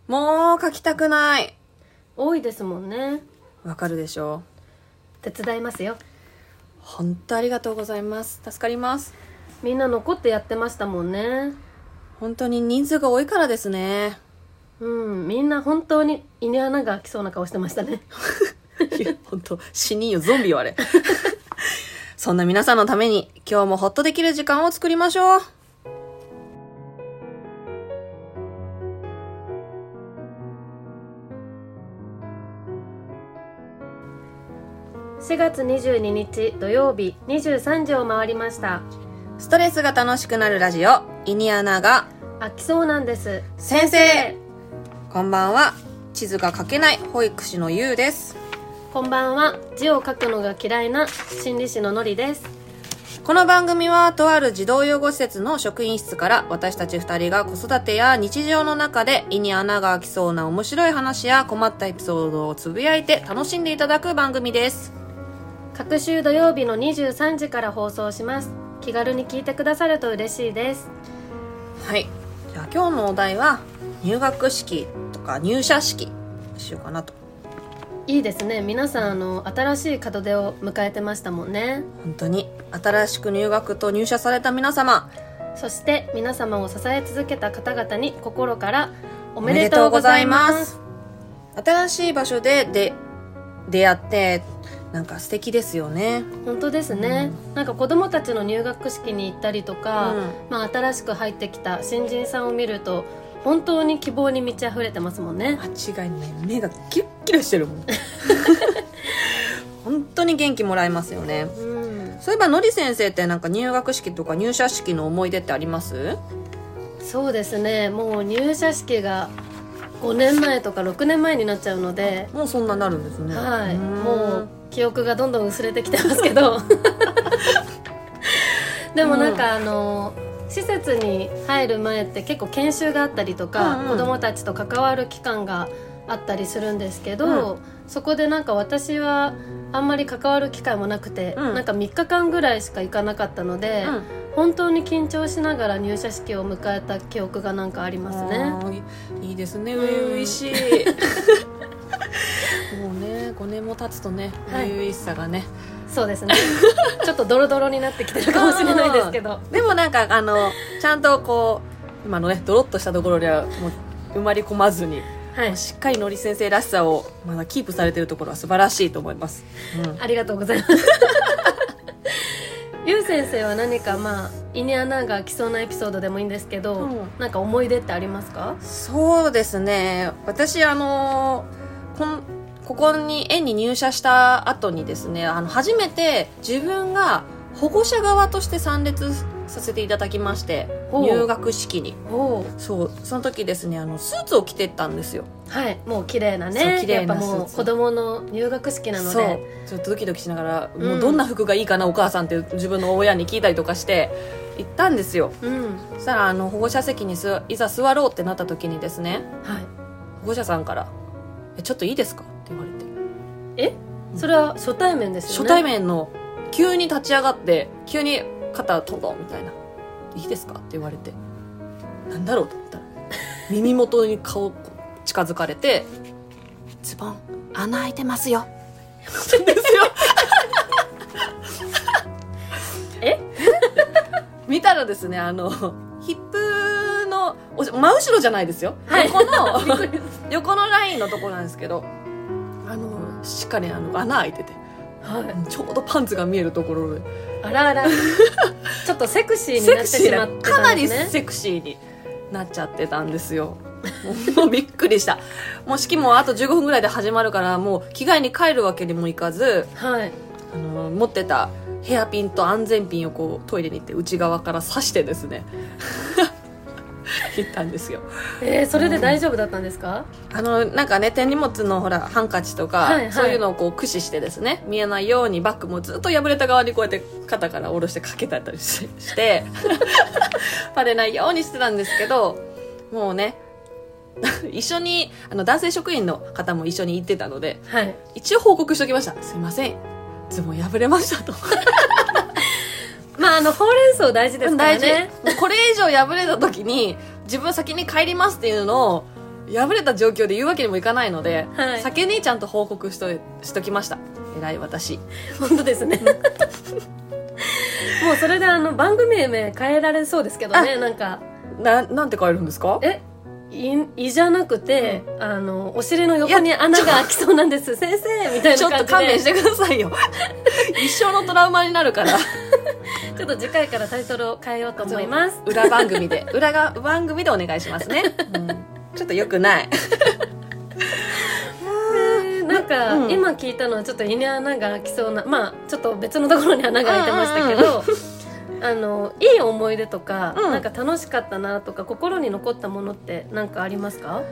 もう書きたくない。 多いですもんね。 わかるでしょ。 手伝いますよ。 本当ありがとうございます。助かります。 みんな残ってやってましたもんね。 本当に人数が多いからですね。 みんな本当に胃に穴が開きそうな顔してましたね。 いや本当死人よ、ゾンビよあれ。そんな皆さんのために今日もホッとできる時間を作りましょう。 4月22日土曜日23時を回りました。 ストレスが楽しくなるラジオ、胃に穴が開きそうなんです。 先生、こんばんは。地図が書けない保育士のゆうです。 こんばんは。字を書くのが嫌いな心理師ののりです。 この番組はとある児童養護施設の職員室から私たち2人が子育てや日常の中で胃に穴が開きそうな面白い話や困ったエピソードをつぶやいて楽しんでいただく番組です。 各週土曜日の23時から放送します。気軽に聞いてくださると嬉しいです。 はい、じゃあ今日のお題は入学式とか入社式にしようかなと。 いいですね。皆さん新しい門出を迎えてましたもんね。 本当に新しく入学と入社された皆様、 そして皆様を支え続けた方々に心からおめでとうございます。 新しい場所で出会ってなんか素敵ですよね。 本当ですね、なんか子どもたちの入学式に行ったりとか、新しく入ってきた新人さんを見ると本当に希望に満ち溢れてますもんね。 間違いない。目がキラッキラしてるもん。本当に元気もらえますよね。そういえばのり先生ってなんか入学式とか入社式の思い出ってあります？ そうですね、もう入社式が5年前とか6年前になっちゃうので。 もうそんなになるんですね。 はい、もう記憶がどんどん薄れてきてますけど。でもなんか施設に入る前って結構研修があったりとか、子どもたちと関わる期間があったりするんですけど、そこでなんか私はあんまり関わる機会もなくて、なんか3日間ぐらいしか行かなかったので、本当に緊張しながら入社式を迎えた記憶がなんかありますね。 いいですね、初々しい。もうね5年も経つとね、初々しさがね、 そうですね。ちょっとドロドロになってきてるかもしれないですけど、 でもなんかちゃんとこう今のねドロッとしたところではもう埋まり込まずに、もうしっかりのり先生らしさをまだキープされているところは素晴らしいと思います。 ありがとうございます。ゆう先生は何か胃に穴が開きそうなエピソードでもいいんですけど、なんか思い出ってありますか？ そうですね、私ここに園に入社した後にですね、初めて自分が保護者側として参列させていただきまして、入学式に。その時ですね、スーツを着てったんですよ。はい、 もう綺麗なね。やっぱもう子供の入学式なので、 ちょっとドキドキしながら、もうどんな服がいいかなお母さんって自分の親に聞いたりとかして行ったんですよ。そしたら保護者席にいざ座ろうってなった時にですね、保護者さんからちょっといいですかって言われて。 それは初対面ですよね。 初対面の急に立ち上がって急に肩トントンみたいな、いいですかって言われて、なんだろうと思ったら耳元に顔近づかれて、ズボン穴開いてますよですよ。見たらですね、ヒップの真後ろじゃないですよ、横のラインのところなんですけど、しっかり穴開いてて、ちょうどパンツが見えるところで、 あらあら、ちょっとセクシーになってしまってたんですね。 かなりセクシーになっちゃってたんですよ。もうびっくりした。もう式もあと15分ぐらいで始まるから、もう着替えに帰るわけにもいかず、持ってたヘアピンと安全ピンをこうトイレに行って内側から刺してですね行ったんですよ。 それで大丈夫だったんですか？ なんかね、手荷物のほらハンカチとか、そういうのをこう駆使してですね、見えないようにバッグもずっと破れた側にこうやって肩から下ろしてかけたりしてバレないようにしてたんですけど、もうね一緒に男性職員の方も一緒に行ってたので、一応報告しておきました。すいません、ズボン破れましたと。 ほうれん草大事ですからね。 これ以上破れた時に自分先に帰りますっていうのを破れた状況で言うわけにもいかないので、 はい、 先にちゃんと報告しときました。偉い私。 本当ですねもうそれで番組名変えられそうですけどね。 なんて変えるんですか？ 胃じゃなくて、お尻の横に穴が開きそうなんです先生みたいな感じで。 ちょっと勘弁してくださいよ一生のトラウマになるからちょっと次回からタイトルを変えようと思います。 裏番組でお願いしますね、ちょっと良くない今聞いたのはちょっと胃に穴が開きそうな、ちょっと別のところに穴が開いてましたけど、いい思い出とか、なんか楽しかったなとか心に残ったものって何かありますか？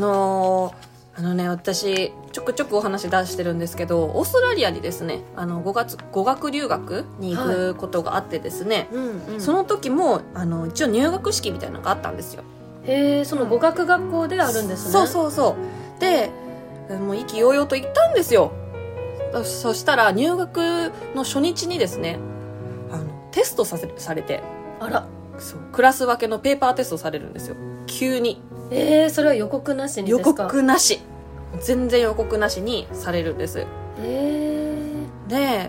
私ちょくちょくお話出してるんですけど、オーストラリアにですね語学留学に行くことがあってですね、その時も一応入学式みたいなのがあったんですよ。 へえ、その語学学校であるんですね。 そうで、もう意気揚々と行ったんですよ。そしたら入学の初日にですねテストされて、 あら、 そうクラス分けのペーパーテストされるんですよ、急に。 それは予告なしにですか？ 予告なし、全然予告なしにされるんです。で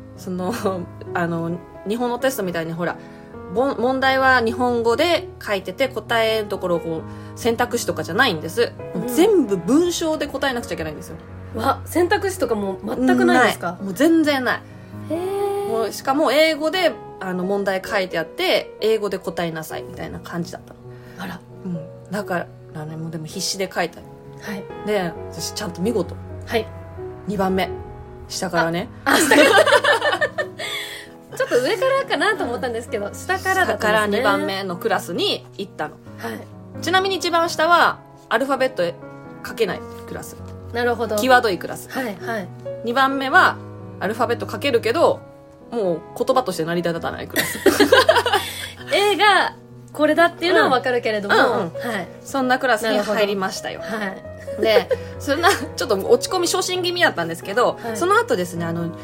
日本のテストみたいにほら問題は日本語で書いてて答えのところを選択肢とかじゃないんです、全部文章で答えなくちゃいけないんですよ。 選択肢とかも全くないですか？ もう全然ない。もうしかも英語で問題書いてあって英語で答えなさいみたいな感じだったの。 あら、 だからね、もうでも必死で書いた、で私ちゃんと見事、2番目下からね下からちょっと上からかなと思ったんですけど、下からだったんですね。下から 2番目のクラスに行ったの、ちなみに一番下はアルファベット書けないクラス。 なるほど、 際どいクラス。2番目はアルファベット書けるけどもう言葉として成り立たないクラス A がこれだっていうのは分かるけれども、 そんなクラスに入りましたよ。でそんなちょっと落ち込み昇進気味だったんですけど、その後ですね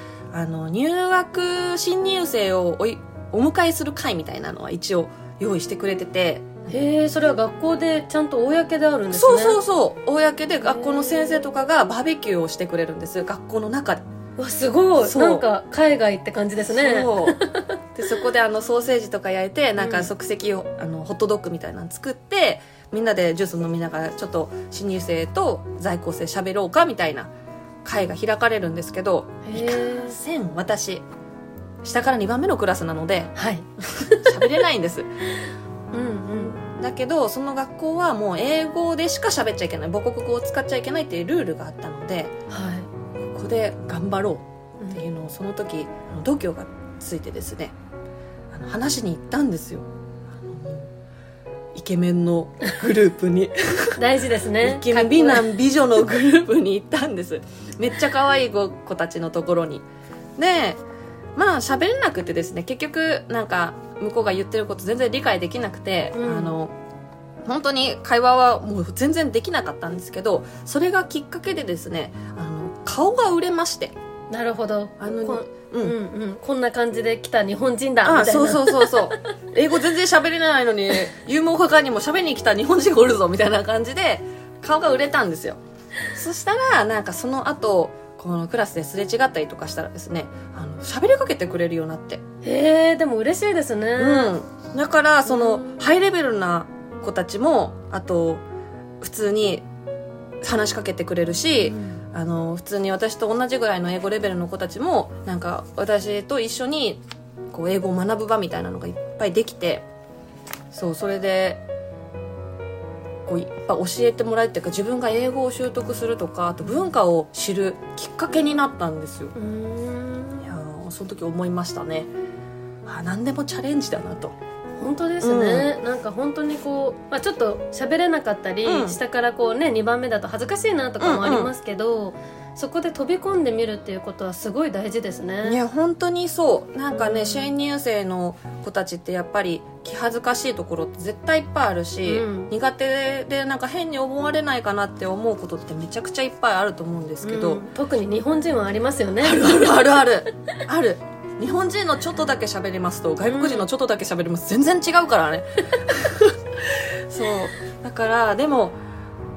新入生をお迎えする会みたいなのは一応用意してくれてて。 それは学校でちゃんと公であるんですね。 そう公で学校の先生とかがバーベキューをしてくれるんです、学校の中で。 すごい、なんか海外って感じですね。 でそこでソーセージとか焼いて、なんか即席ホットドッグみたいなの作って、みんなでジュース飲みながらちょっと新入生と在校生喋ろうかみたいな会が開かれるんですけど、いかんせん私下から2番目のクラスなので喋れないんですだけどその学校はもう英語でしか喋っちゃいけない、母国語を使っちゃいけないっていうルールがあったので、ここで頑張ろうっていうのをその時度胸がついてですね話に行ったんですよ。イケメンのグループに大事ですね。 イケメン美男美女のグループに行ったんです。めっちゃ可愛い子たちのところに。で喋れなくてですね、結局なんか向こうが言ってること全然理解できなくて、本当に会話はもう全然できなかったんですけど、それがきっかけでですね顔が売れまして。 なるほど、こんな感じで来た日本人だみたいな。 そう英語全然喋れないのに勇猛果敢にも喋りに来た日本人がおるぞみたいな感じで顔が売れたんですよ。そしたらなんかその後このクラスですれ違ったりとかしたらですね喋りかけてくれるようになって。 でも嬉しいですね。 だからそのハイレベルな子たちもあと普通に話しかけてくれるし、普通に私と同じぐらいの英語レベルの子たちもなんか私と一緒にこう英語を学ぶ場みたいなのがいっぱいできて、それでこういっぱい教えてもらえるっていうか、自分が英語を習得するとかあと文化を知るきっかけになったんですよ。いやその時思いましたね。何でもチャレンジだなと。 本当ですね、なんか本当にこう、ちょっと喋れなかったり、下からこうね2番目だと恥ずかしいなとかもありますけど、そこで飛び込んでみるっていうことはすごい大事ですね。 いや本当にそうなんかね、新入生の子たちってやっぱり気恥ずかしいところって絶対いっぱいあるし、苦手でなんか変に思われないかなって思うことってめちゃくちゃいっぱいあると思うんですけど、 特に日本人はありますよね。 ある日本人のちょっとだけ喋りますと外国人のちょっとだけ喋ります、全然違うからねそうだからでも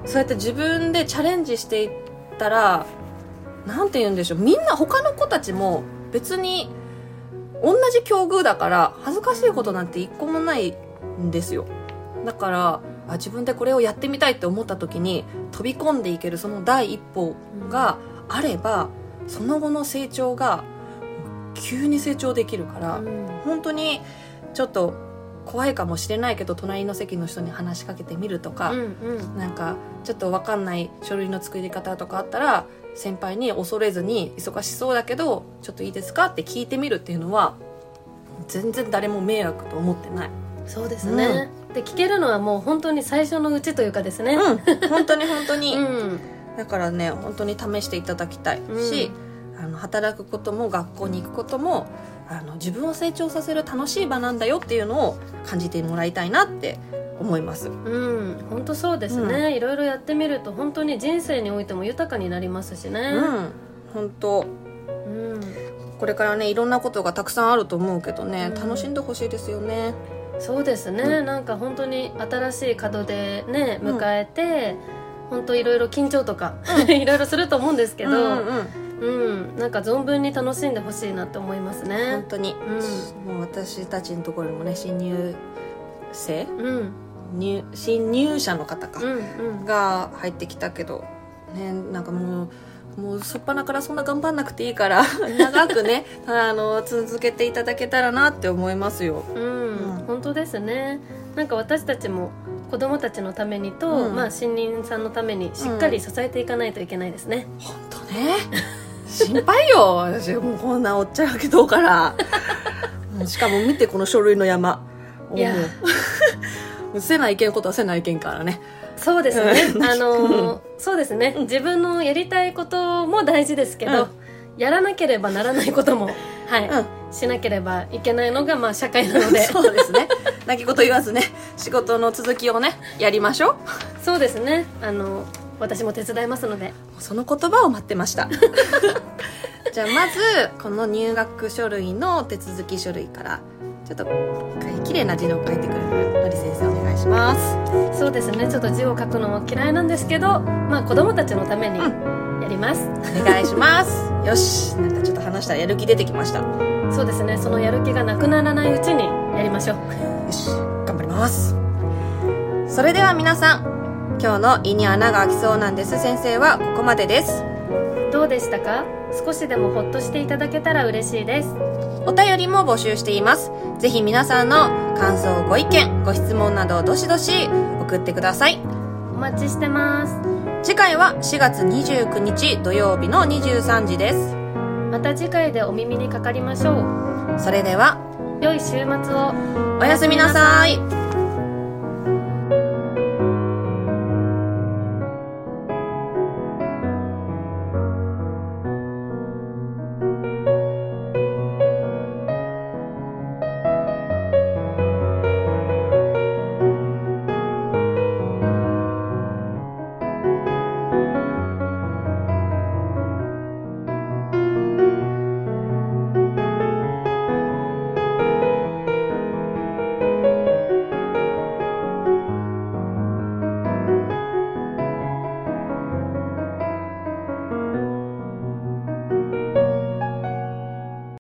そうやって自分でチャレンジしていったら、なんて言うんでしょう、みんな他の子たちも別に同じ境遇だから恥ずかしいことなんて一個もないんですよ。だから自分でこれをやってみたいって思った時に飛び込んでいけるその第一歩があれば、その後の成長が急に成長できるから、本当にちょっと怖いかもしれないけど隣の席の人に話しかけてみるとか、なんかちょっと分かんない書類の作り方とかあったら先輩に恐れずに、忙しそうだけどちょっといいですかって聞いてみるっていうのは全然誰も迷惑と思ってない。 そうですね、で聞けるのはもう本当に最初のうちというかですね、 本当に本当に、だからね本当に試していただきたいし、働くことも学校に行くことも自分を成長させる楽しい場なんだよっていうのを感じてもらいたいなって思います。 本当そうですね、いろいろやってみると本当に人生においても豊かになりますしね。 本当、これからねいろんなことがたくさんあると思うけどね、楽しんでほしいですよね。 そうですね、なんか本当に新しい門出ね迎えて、本当いろいろ緊張とかいろいろすると思うんですけど、なんか存分に楽しんでほしいなって思いますね。 本当に、もう私たちのところにもね新入生、新入社の方か、が入ってきたけどね、なんかもう初っ端からそんな頑張んなくていいから長くね続けていただけたらなって思いますよ。 本当ですね。なんか私たちも子供たちのためにと、新任さんのためにしっかり支えていかないといけないですね。 本当ね心配よ私もうこんなおっちゃうわけどうからしかも見てこの書類の山、いやもうせないけんことはせないけんからね。 そうですねそうですね、自分のやりたいことも大事ですけど、やらなければならないこともしなければいけないのが社会なのでそうですね、泣き言言わずね仕事の続きをねやりましょう。 そうですね、私も手伝いますので。 その言葉を待ってましたじゃあまずこの入学書類の手続き書類からちょっと綺麗な字を書いてくれるのり先生お願いします。 そうですね、ちょっと字を書くのも嫌いなんですけど、子供たちのためにやります、 お願いしますよし、なんかちょっと話したらやる気出てきました。 そうですね、そのやる気がなくならないうちにやりましょう。 よし頑張ります。それでは皆さん、今日の胃に穴が開きそうなんです先生はここまでです。 どうでしたか？少しでもほっとしていただけたら嬉しいです。 お便りも募集しています。ぜひ皆さんの感想、ご意見、ご質問などどしどし送ってください。 お待ちしてます。 次回は4月29日土曜日の23時です。 また次回でお耳にかかりましょう。 それでは良い週末を。 おやすみなさい。